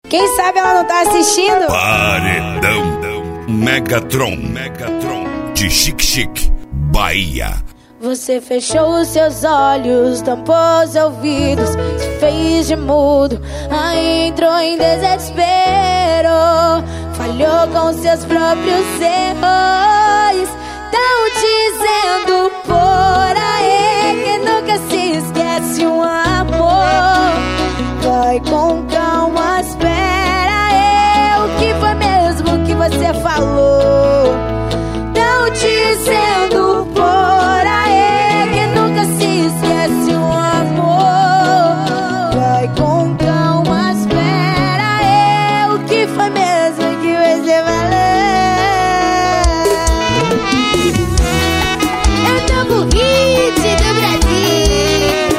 Quem sabe ela não tá assistindo? Paredão Megatron de Xique, Bahia. Você fechou os seus olhos, tampou os ouvidos, se fez de mudo, aí entrou em desespero. Falhou com seus próprios erros. Tão dizendo por aí que nunca se esquece um amor. Vai com calma, espera aí, o que foi mesmo que você falou? Tão dizendo por aí que nunca se esquece um amor. Vai com calma, espera aí, o que foi mesmo que você falou? É o novo hit do Brasil.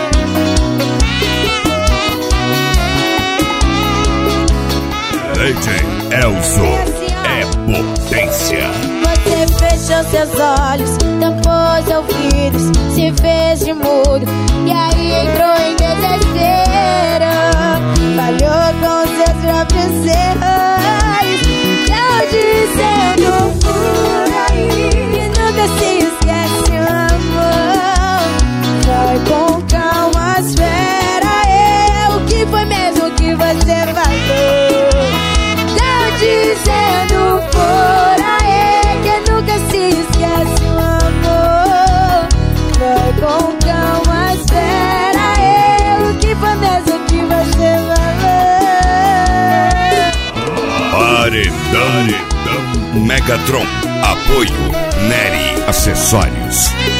DJ Elzo é potência. Você fechou seus olhos, tampou os ouvidos, se fez de mudo e aí entrou em desespero. Falhou com seus próprios erros. Tão dizendo por aí que nunca se esquece o amor. Vai com calma, espera aí, o que foi mesmo que você falou? Tão dizendo por aí que nunca se esquece o amor. Vai com calma, espera aí, o que foi mesmo que você falou? Paredão Megatron. Apoio Nery Acessórios.